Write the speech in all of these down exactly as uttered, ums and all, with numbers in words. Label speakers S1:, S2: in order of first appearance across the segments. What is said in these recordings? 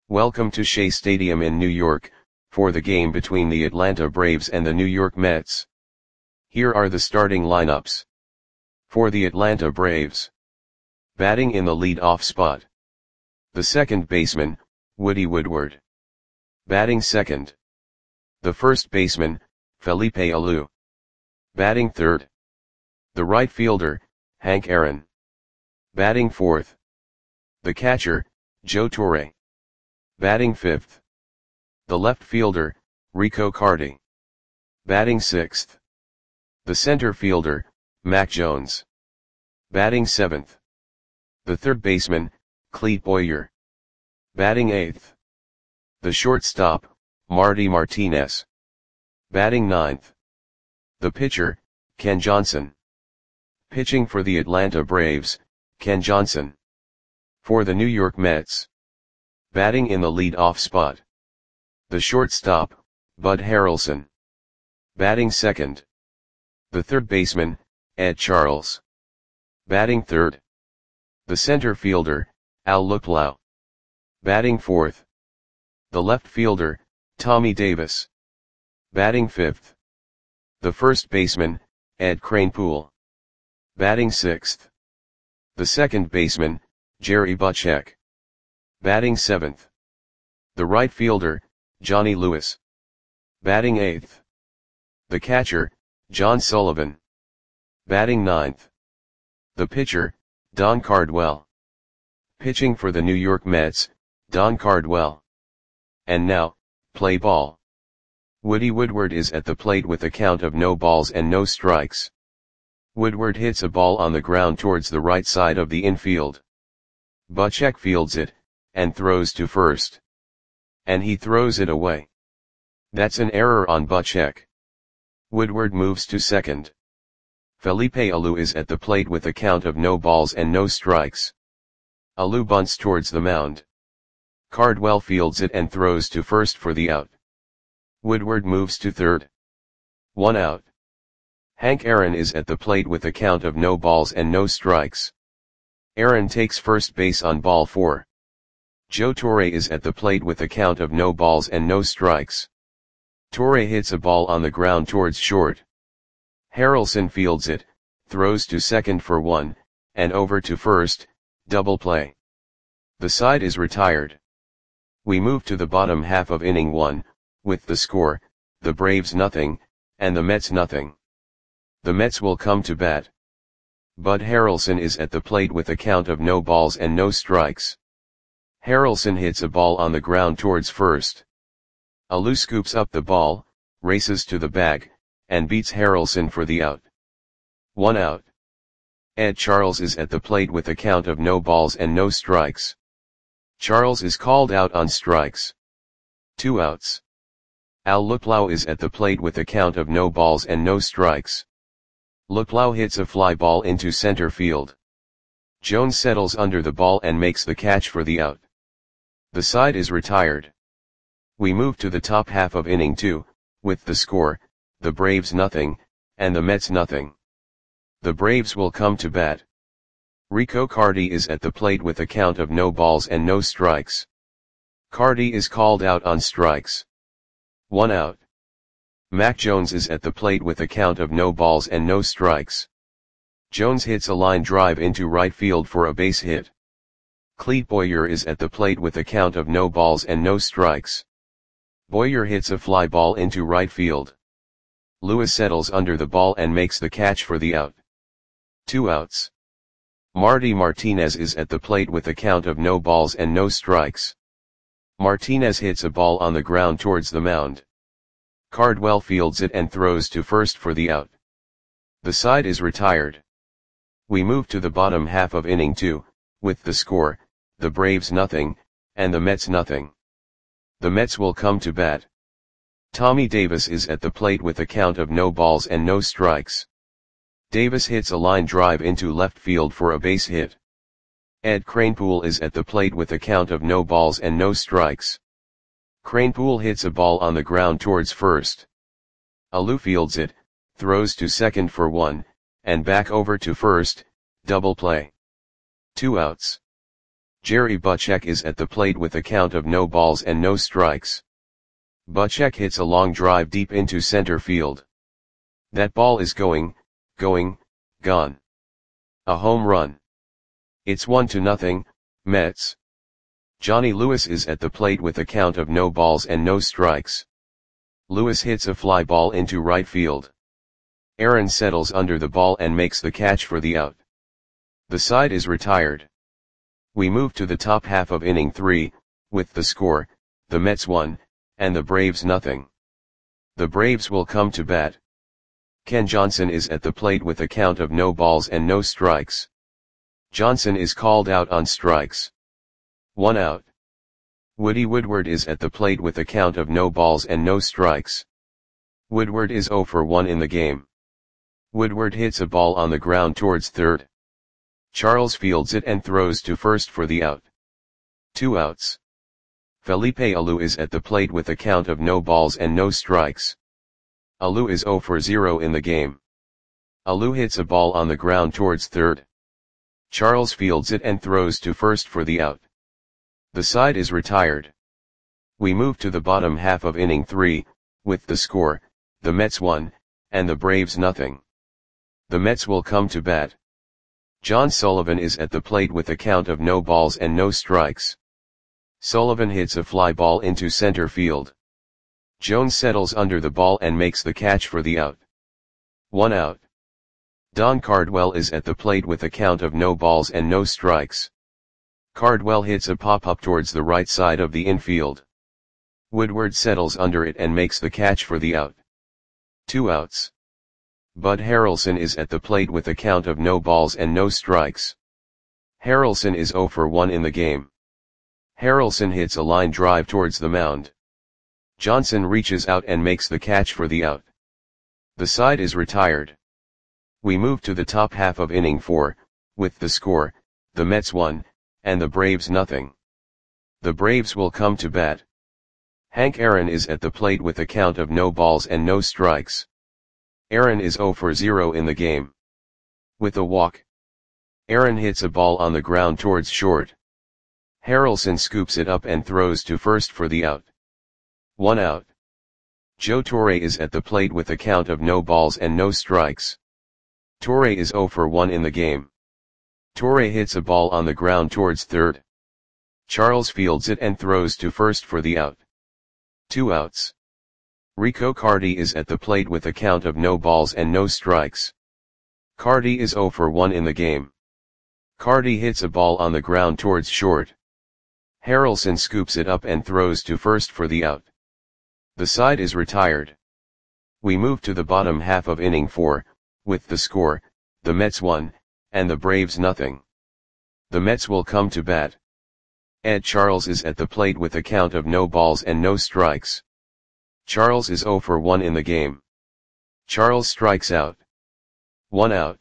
S1: Welcome to Shea Stadium in New York, for the game between the Atlanta Braves and the New York Mets. Here are the starting lineups. For the Atlanta Braves. Batting in the lead-off spot. The second baseman, Woody Woodward. Batting second. The first baseman, Felipe Alou. Batting third. The right fielder, Hank Aaron. Batting fourth. The catcher, Joe Torre. Batting fifth. The left fielder, Rico Carty. Batting sixth. The center fielder, Mac Jones. Batting seventh. The third baseman, Clete Boyer. Batting eighth. The shortstop, Marty Martinez. Batting ninth. The pitcher, Ken Johnson. Pitching for the Atlanta Braves, Ken Johnson. For the New York Mets. Batting in the lead-off spot. The shortstop, Bud Harrelson. Batting second. The third baseman, Ed Charles. Batting third. The center fielder, Al Luplow. Batting fourth. The left fielder, Tommy Davis. Batting fifth. The first baseman, Ed Kranepool. Batting sixth. The second baseman, Jerry Butchek. Batting seventh. The right fielder, Johnny Lewis. Batting eighth. The catcher, John Sullivan. Batting ninth. The pitcher, Don Cardwell. Pitching for the New York Mets, Don Cardwell. And now, play ball. Woody Woodward is at the plate with a count of no balls and no strikes. Woodward hits a ball on the ground towards the right side of the infield. Butchek fields it, and throws to first. And he throws it away. That's an error on Butchek. Woodward moves to second. Felipe Alou is at the plate with a count of no balls and no strikes. Alou bunts towards the mound. Cardwell fields it and throws to first for the out. Woodward moves to third. One out. Hank Aaron is at the plate with a count of no balls and no strikes. Aaron takes first base on ball four. Joe Torre is at the plate with a count of no balls and no strikes. Torre hits a ball on the ground towards short. Harrelson fields it, throws to second for one, and over to first, double play. The side is retired. We move to the bottom half of inning one, with the score, the Braves nothing, and the Mets nothing. The Mets will come to bat. Bud Harrelson is at the plate with a count of no balls and no strikes. Harrelson hits a ball on the ground towards first. Alou scoops up the ball, races to the bag, and beats Harrelson for the out. One out. Ed Charles is at the plate with a count of no balls and no strikes. Charles is called out on strikes. Two outs. Al Luplow is at the plate with a count of no balls and no strikes. Luplow hits a fly ball into center field. Jones settles under the ball and makes the catch for the out. The side is retired. We move to the top half of inning two, with the score, the Braves nothing, and the Mets nothing. The Braves will come to bat. Rico Carty is at the plate with a count of no balls and no strikes. Carty is called out on strikes. One out. Mac Jones is at the plate with a count of no balls and no strikes. Jones hits a line drive into right field for a base hit. Clete Boyer is at the plate with a count of no balls and no strikes. Boyer hits a fly ball into right field. Lewis settles under the ball and makes the catch for the out. Two outs. Marty Martinez is at the plate with a count of no balls and no strikes. Martinez hits a ball on the ground towards the mound. Cardwell fields it and throws to first for the out. The side is retired. We move to the bottom half of inning two, with the score, the Braves nothing, and the Mets nothing. The Mets will come to bat. Tommy Davis is at the plate with a count of no balls and no strikes. Davis hits a line drive into left field for a base hit. Ed Kranepool is at the plate with a count of no balls and no strikes. Kranepool hits a ball on the ground towards first. Alou fields it, throws to second for one, and back over to first, double play. Two outs. Jerry Butchek is at the plate with a count of no balls and no strikes. Butchek hits a long drive deep into center field. That ball is going, going, gone. A home run. It's one to nothing, Mets. Johnny Lewis is at the plate with a count of no balls and no strikes. Lewis hits a fly ball into right field. Aaron settles under the ball and makes the catch for the out. The side is retired. We move to the top half of inning three, with the score, the Mets one, and the Braves nothing. The Braves will come to bat. Ken Johnson is at the plate with a count of no balls and no strikes. Johnson is called out on strikes. One out. Woody Woodward is at the plate with a count of no balls and no strikes. Woodward is oh for one in the game. Woodward hits a ball on the ground towards third. Charles fields it and throws to first for the out. Two outs. Felipe Alou is at the plate with a count of no balls and no strikes. Alou is oh for zero in the game. Alou hits a ball on the ground towards third. Charles fields it and throws to first for the out. The side is retired. We move to the bottom half of inning three, with the score, the Mets one, and the Braves nothing. The Mets will come to bat. John Sullivan is at the plate with a count of no balls and no strikes. Sullivan hits a fly ball into center field. Jones settles under the ball and makes the catch for the out. One out. Don Cardwell is at the plate with a count of no balls and no strikes. Cardwell hits a pop-up towards the right side of the infield. Woodward settles under it and makes the catch for the out. Two outs. Bud Harrelson is at the plate with a count of no balls and no strikes. Harrelson is oh for one in the game. Harrelson hits a line drive towards the mound. Johnson reaches out and makes the catch for the out. The side is retired. We move to the top half of inning four, with the score, the Mets one, and the Braves nothing. The Braves will come to bat. Hank Aaron is at the plate with a count of no balls and no strikes. Aaron is oh for zero in the game. With a walk. Aaron hits a ball on the ground towards short. Harrelson scoops it up and throws to first for the out. One out. Joe Torre is at the plate with a count of no balls and no strikes. Torre is oh for one in the game. Torre hits a ball on the ground towards third. Charles fields it and throws to first for the out. Two outs. Rico Carty is at the plate with a count of no balls and no strikes. Carty is oh for one in the game. Carty hits a ball on the ground towards short. Harrelson scoops it up and throws to first for the out. The side is retired. We move to the bottom half of inning four, with the score, the Mets one, and the Braves nothing. The Mets will come to bat. Ed Charles is at the plate with a count of no balls and no strikes. Charles is oh for one in the game. Charles strikes out. One out.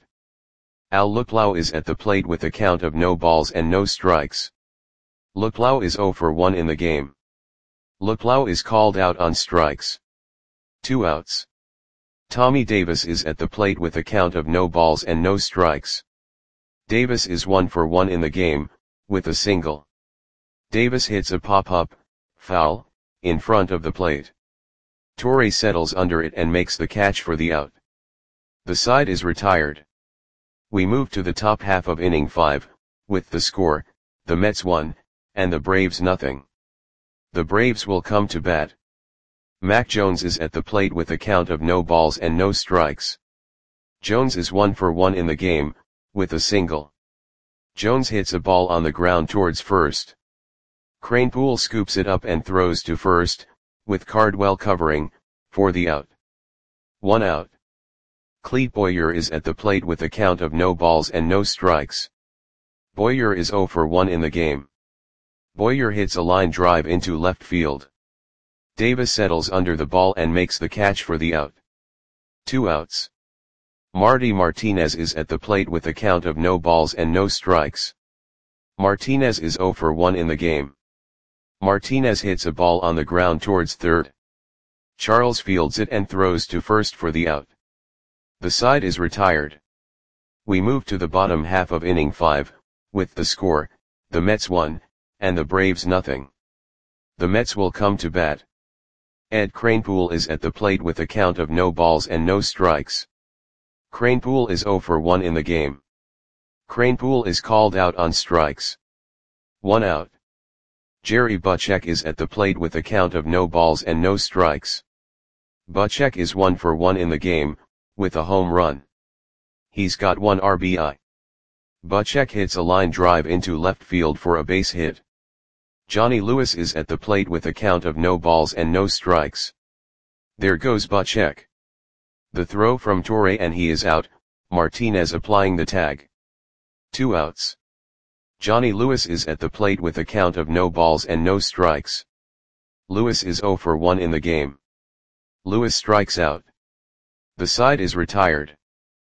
S1: Al Luplow is at the plate with a count of no balls and no strikes. Luplow is oh for one in the game. Luplow is called out on strikes. Two outs. Tommy Davis is at the plate with a count of no balls and no strikes. Davis is one for one in the game, with a single. Davis hits a pop-up, foul, in front of the plate. Torre settles under it and makes the catch for the out. The side is retired. We move to the top half of inning five, with the score, the Mets one, and the Braves nothing. The Braves will come to bat. Mac Jones is at the plate with a count of no balls and no strikes. Jones is one for one in the game, with a single. Jones hits a ball on the ground towards first. Kranepool scoops it up and throws to first, with Cardwell covering, for the out. One out. Clete Boyer is at the plate with a count of no balls and no strikes. Boyer is oh for one in the game. Boyer hits a line drive into left field. Davis settles under the ball and makes the catch for the out. Two outs. Marty Martinez is at the plate with a count of no balls and no strikes. Martinez is oh for one in the game. Martinez hits a ball on the ground towards third. Charles fields it and throws to first for the out. The side is retired. We move to the bottom half of inning five, with the score, the Mets one, and the Braves nothing. The Mets will come to bat. Ed Kranepool is at the plate with a count of no balls and no strikes. Kranepool is zero for one in the game. Kranepool is called out on strikes. One out. Jerry Butchek is at the plate with a count of no balls and no strikes. Butchek is one for one in the game, with a home run. He's got one R B I. Butchek hits a line drive into left field for a base hit. Johnny Lewis is at the plate with a count of no balls and no strikes. There goes Butchek. The throw from Torre and he is out, Martinez applying the tag. Two outs. Johnny Lewis is at the plate with a count of no balls and no strikes. Lewis is zero for one in the game. Lewis strikes out. The side is retired.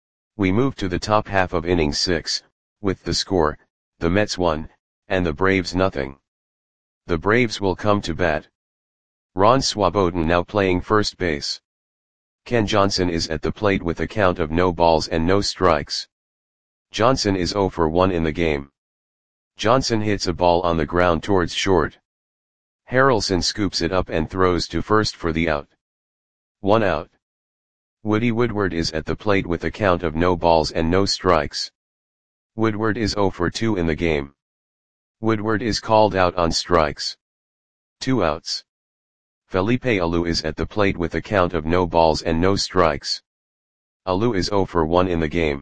S1: We move to the top half of inning six, with the score, the Mets one, and the Braves nothing. The Braves will come to bat. Ron Swoboden now playing first base. Ken Johnson is at the plate with a count of no balls and no strikes. Johnson is zero for one in the game. Johnson hits a ball on the ground towards short. Harrelson scoops it up and throws to first for the out. One out. Woody Woodward is at the plate with a count of no balls and no strikes. Woodward is zero for two in the game. Woodward is called out on strikes. Two outs. Felipe Alou is at the plate with a count of no balls and no strikes. Alou is zero for one in the game.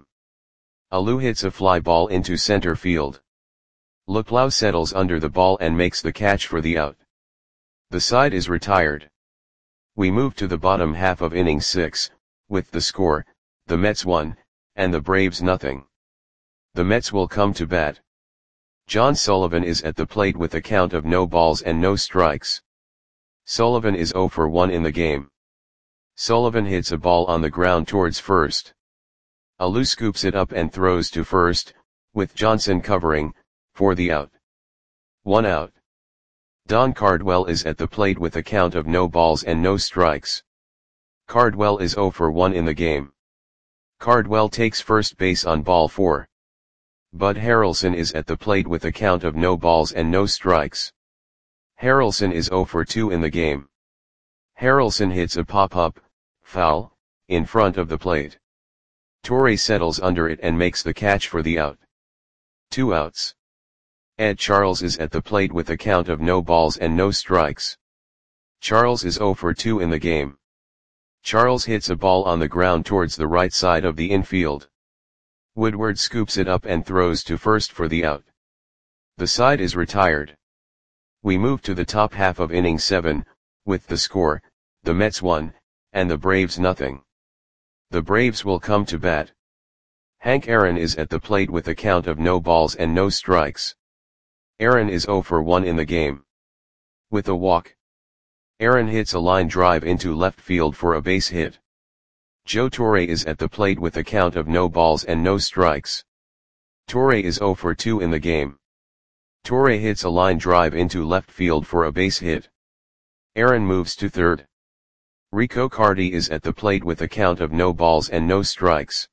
S1: Alou hits a fly ball into center field. Luplow settles under the ball and makes the catch for the out. The side is retired. We move to the bottom half of inning six, with the score, the Mets one, and the Braves nothing. The Mets will come to bat. John Sullivan is at the plate with a count of no balls and no strikes. Sullivan is zero for one in the game. Sullivan hits a ball on the ground towards first. Alou scoops it up and throws to first, with Johnson covering, for the out. One out. Don Cardwell is at the plate with a count of no balls and no strikes. Cardwell is zero for one in the game. Cardwell takes first base on ball four. Bud Harrelson is at the plate with a count of no balls and no strikes. Harrelson is zero for two in the game. Harrelson hits a pop-up, foul, in front of the plate. Torre settles under it and makes the catch for the out. Two outs. Ed Charles is at the plate with a count of no balls and no strikes. Charles is zero for two in the game. Charles hits a ball on the ground towards the right side of the infield. Woodward scoops it up and throws to first for the out. The side is retired. We move to the top half of inning seven, with the score, the Mets one, and the Braves nothing. The Braves will come to bat. Hank Aaron is at the plate with a count of no balls and no strikes. Aaron is zero for one in the game. With a walk. Aaron hits a line drive into left field for a base hit. Joe Torre is at the plate with a count of no balls and no strikes. Torre is zero for two in the game. Torre hits a line drive into left field for a base hit. Aaron moves to third. Rico Cardi is at the plate with a count of no balls and no strikes.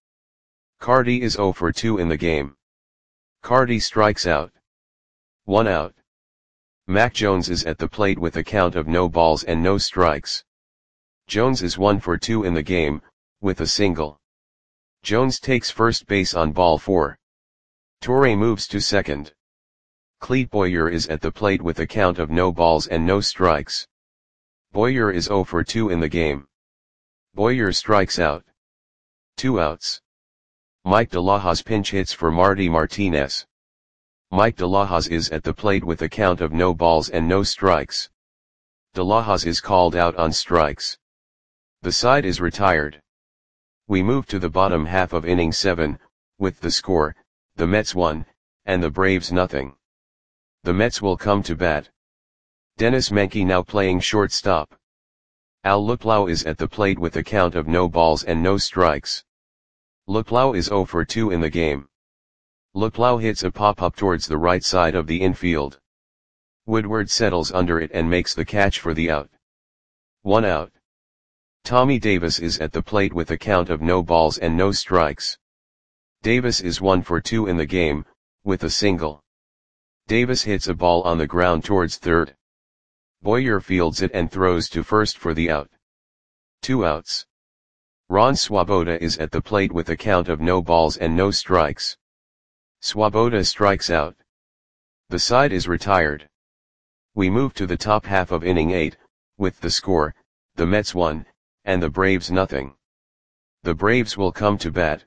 S1: Cardi is zero for two in the game. Cardi strikes out. One out. Mac Jones is at the plate with a count of no balls and no strikes. Jones is one for two in the game, with a single. Jones takes first base on ball four. Torre moves to second. Clete Boyer is at the plate with a count of no balls and no strikes. Boyer is zero for two in the game. Boyer strikes out. Two outs. Mike DeLahoz pinch hits for Marty Martinez. Mike DeLahoz is at the plate with a count of no balls and no strikes. DeLahoz is called out on strikes. The side is retired. We move to the bottom half of inning seven, with the score, the Mets one, and the Braves nothing. The Mets will come to bat. Dennis Menke now playing shortstop. Al Luplow is at the plate with a count of no balls and no strikes. Luplow is zero for two in the game. Luplow hits a pop-up towards the right side of the infield. Woodward settles under it and makes the catch for the out. One out. Tommy Davis is at the plate with a count of no balls and no strikes. Davis is one for two in the game, with a single. Davis hits a ball on the ground towards third. Boyer fields it and throws to first for the out. Two outs. Ron Swoboda is at the plate with a count of no balls and no strikes. Swoboda strikes out. The side is retired. We move to the top half of inning eight, with the score, the Mets one, and the Braves nothing. The Braves will come to bat.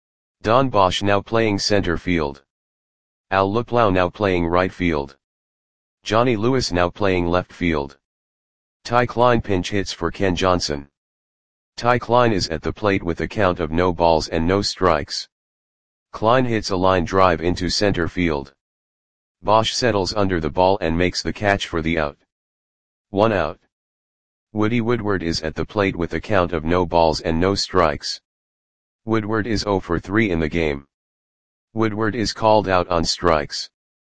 S1: Don Bosch now playing center field. Al Luplow now playing right field. Johnny Lewis now playing left field. Ty Klein pinch hits for Ken Johnson. Ty Klein is at the plate with a count of no balls and no strikes. Klein hits a line drive into center field. Bosch settles under the ball and makes the catch for the out. One out. Woody Woodward is at the plate with a count of no balls and no strikes. Woodward is oh for three in the game. Woodward is called out on strikes.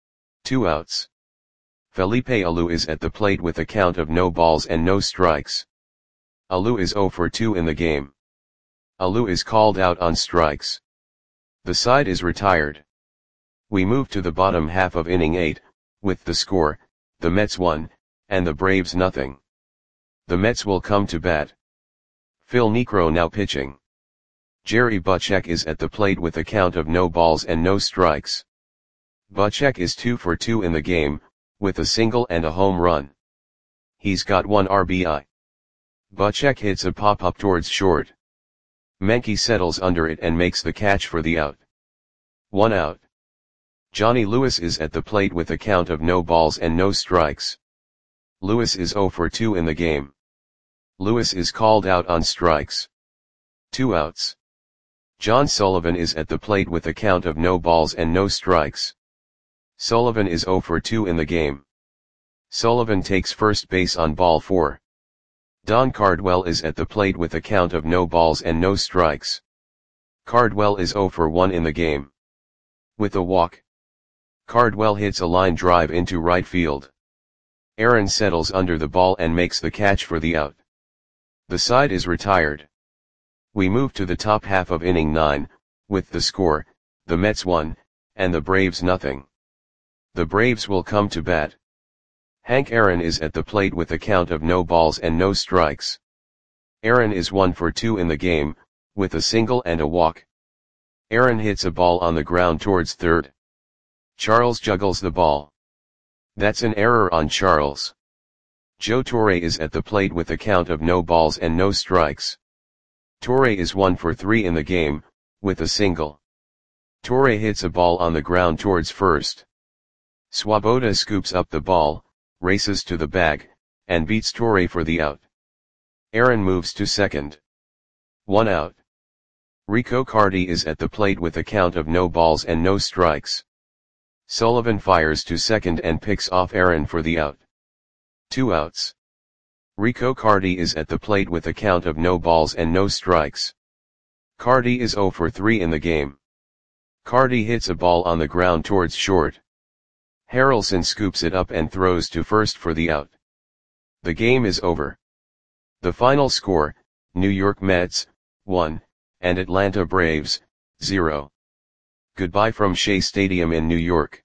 S1: Two outs. Felipe Alou is at the plate with a count of no balls and no strikes. Alou is oh for two in the game. Alou is called out on strikes. The side is retired. We move to the bottom half of inning eight, with the score, the Mets one, and the Braves nothing. The Mets will come to bat. Phil Niekro now pitching. Jerry Butchek is at the plate with a count of no balls and no strikes. Butchek is two for two in the game, with a single and a home run. He's got one R B I. Butchek hits a pop-up towards short. Menke settles under it and makes the catch for the out. One out. Johnny Lewis is at the plate with a count of no balls and no strikes. Lewis is oh for two in the game. Lewis is called out on strikes. Two outs. John Sullivan is at the plate with a count of no balls and no strikes. Sullivan is oh for two in the game. Sullivan takes first base on ball four. Don Cardwell is at the plate with a count of no balls and no strikes. Cardwell is oh for one in the game. With a walk. Cardwell hits a line drive into right field. Aaron settles under the ball and makes the catch for the out. The side is retired. We move to the top half of inning nine, with the score, the Mets one, and the Braves nothing. The Braves will come to bat. Hank Aaron is at the plate with a count of no balls and no strikes. Aaron is one for two in the game, with a single and a walk. Aaron hits a ball on the ground towards third. Charles juggles the ball. That's an error on Charles. Joe Torre is at the plate with a count of no balls and no strikes. Torre is one for three in the game, with a single. Torre hits a ball on the ground towards first. Swoboda scoops up the ball, races to the bag, and beats Torre for the out. Aaron moves to second. One out. Rico Carty is at the plate with a count of no balls and no strikes. Sullivan fires to second and picks off Aaron for the out. Two outs. Rico Carty is at the plate with a count of no balls and no strikes. Carty is oh for three in the game. Carty hits a ball on the ground towards short. Harrelson scoops it up and throws to first for the out. The game is over. The final score, New York Mets, one, and Atlanta Braves, zero. Goodbye from Shea Stadium in New York.